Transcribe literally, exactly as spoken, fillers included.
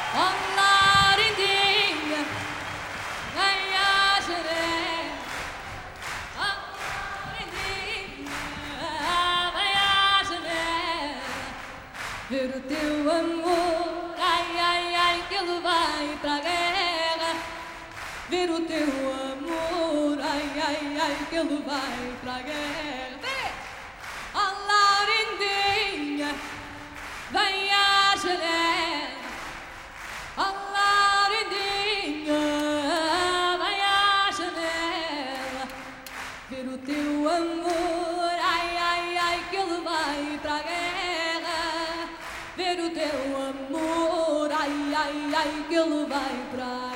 Oh, Laurindinha, vem à janela. Oh, Laurindinha, vem à janela. Ver o teu amor, ai, ai, ai, que ele vai para a guerra. Ver o teu amor, ai, ai, ai, que ele vai para a guerra. Oh, Laurindinha, vem à janela. Oh, Laurindinha, vem à janela. Ver o teu amor, ai, ai, ai, que ele vai para a guerra. Ver o teu amor, ai, ai, ai, que ele vai para a guerra.